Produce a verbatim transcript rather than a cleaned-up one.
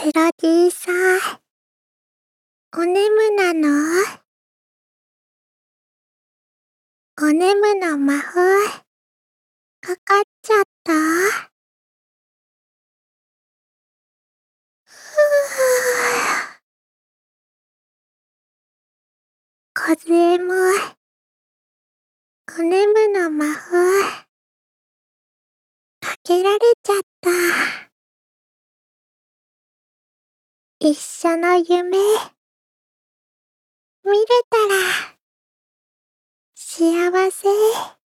プロデューサー、お眠なの？お眠の魔法、かかっちゃった？ふぅ。こずえも、お眠の魔法、かけられちゃった。一緒の夢、見れたら、幸せ。